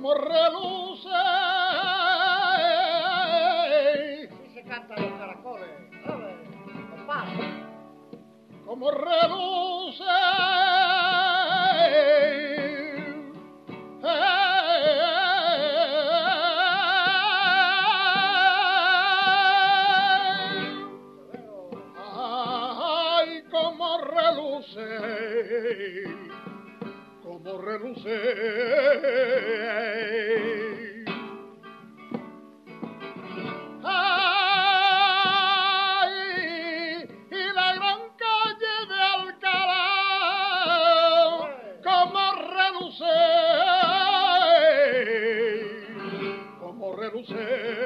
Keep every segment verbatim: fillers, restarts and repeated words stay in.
como reluce. Y se cantan los caracoles. A ver, compás. Como reluce. Ay, como reluce, como reluce. Ay, y la gran calle de Alcalá, como reluce, como reluce.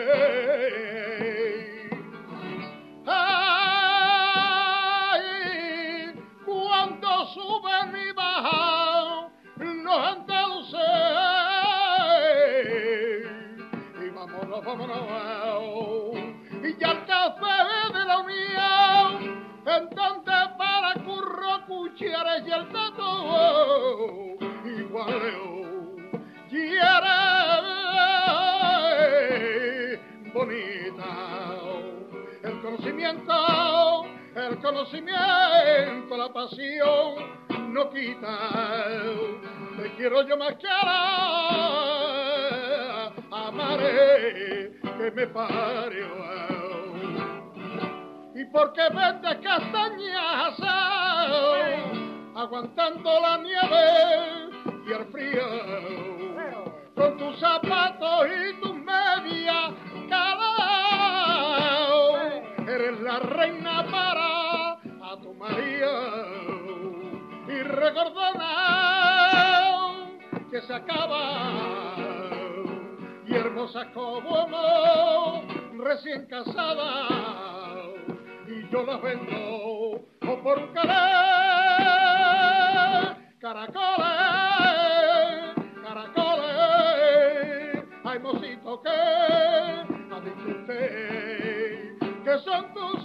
Ay, cuando suben y bajan los andaluces, y vámonos, vámonos, y ya el café de la Unión, entonces para Curro, Cuchares y el Tato, igual, quiere bonita. El conocimiento, el conocimiento, la pasión no quita. Te quiero yo más cara, amaré que me parió. Y porque vendes castañas, aguantando la nieve y el frío, con tus zapatos y tus medias calao, eres la reina para a tu María, y recordar que se acaba, y hermosa como amor, recién casada, y yo la vendo por un calé. Caracoles, caracoles, hay mocito que ha dicho usted que son tus